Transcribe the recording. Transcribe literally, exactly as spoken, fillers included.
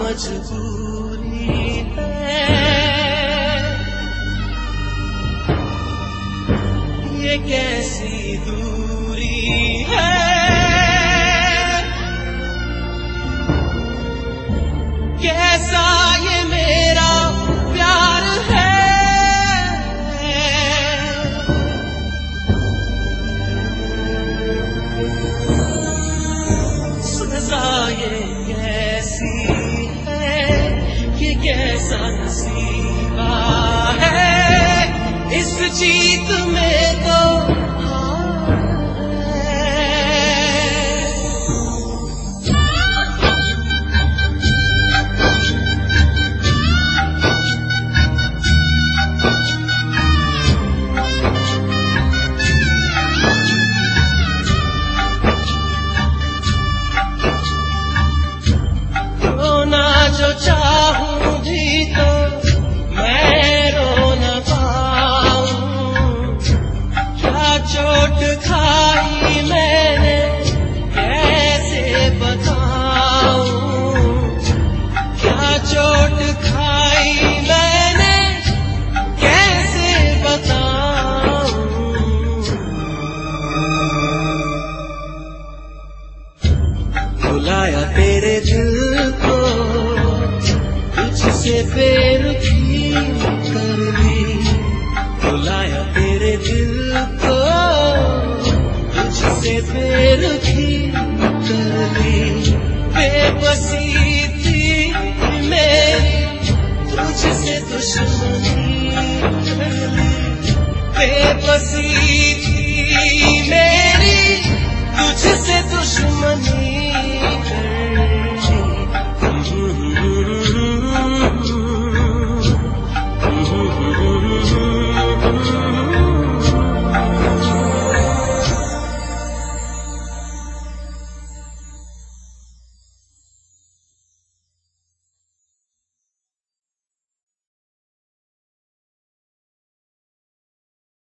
मजबूरी है, ये कैसी दूरी है, कैसा ये मेरा प्यार है, सजा ये कैसी है, ये कैसा नसीबा है, इस जीत में तो जो चाहूं भी तो मैं रो न पाऊं, क्या चोट खाई मैंने कैसे बताऊं, क्या चोट खाई मैंने कैसे बताऊं, बुलाया तेरे दिल को तुझसे बेरुखी कर ली, बुलाया तेरे दिल को तुझसे बेरुखी कर ली, बेबसी थी मेरी तुझसे दुश्मनी कर ली, बेबसी थी